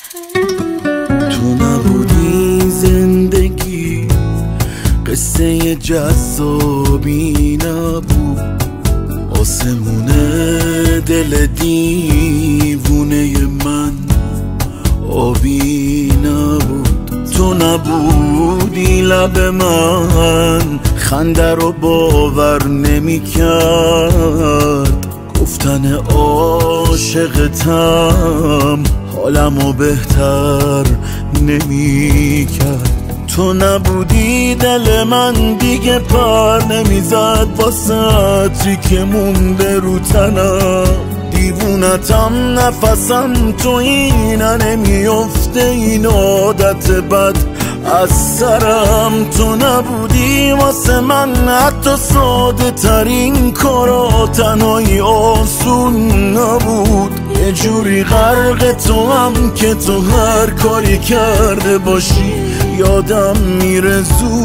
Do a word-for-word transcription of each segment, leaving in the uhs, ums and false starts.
تو نبودی زندگی قصه جذابی نبود، آسمونه دل دیوونه من آبی نبود. تو نبودی لب من خنده رو باور نمی کرد، گفتن عاشقتم حالمو بهتر نمی کرد. تو نبودی دل من دیگه پر نمیزد واسه عطری که مونده رو تنم، دیوونتم نفسم تو اینه نمیفته این عادت بد از سرم. تو نبودی واسه من حتی ساده ترین کارا تنهایی آسون نبود، یه جوری غرق تو هم که تو هر کاری کرده باشی یادم میره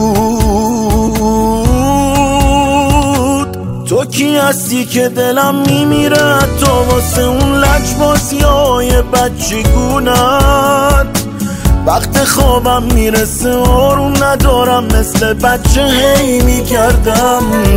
زود. تو کی هستی که دلم میمیره تو واسه اون لجبازی های بچگونت، وقت خوابم میرسه آروم ندارم مثل بچه هی میکردم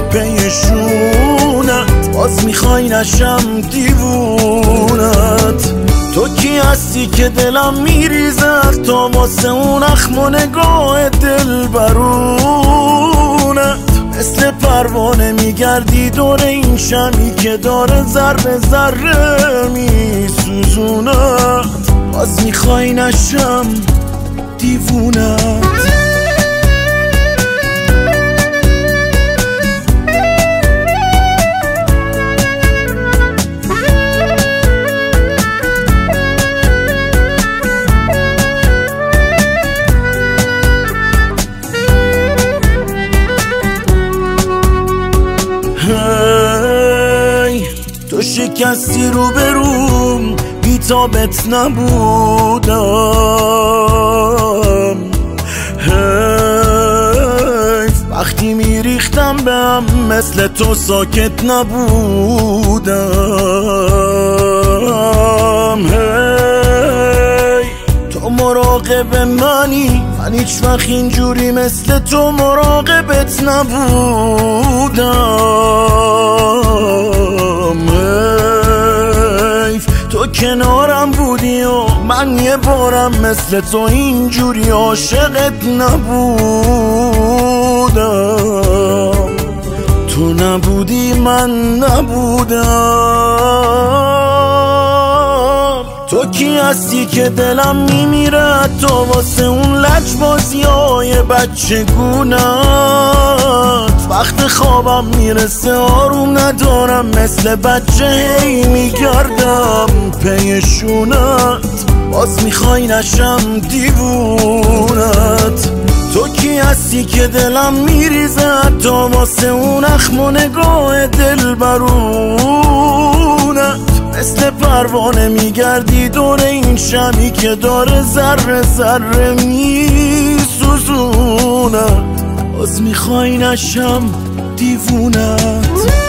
پیشونت، باز میخوای نشم دیوونت. تو کی هستی که دلم میریزه تا واسه اون اخم و نگاه دل برونت، مثل پروانه میگردی دور این شمی که داره ذره ذره میسوزونت، باز میخوای نشم دیوونت. تو شکستی رو بروم بی‌تابت نبودم، حیف وقتی میریختم به هم مثل تو ساکت نبودم. هی تو مراقب منی من هیچ وقت اینجوری مثل تو مراقبت نبودم. تو کنارم بودی و من یه بارم مثل تو اینجوری عاشقت نبودم. تو نبودی من نبودم. تو کی هستی که دلم میمیره تو واسه اون لجبازی های بچگونت، وقت خوابم میرسه آروم ندارم مثل بچه هی میگردم پیشونت، باز میخوای نشم دیوونت. تو کی هستی که دلم میریزه تا واسه اون اخم و نگاه دل برونت، مثل پروانه میگردی دور این شمی که داره ذره ذره میسوزونت، باز میخوای نشم دیوونت.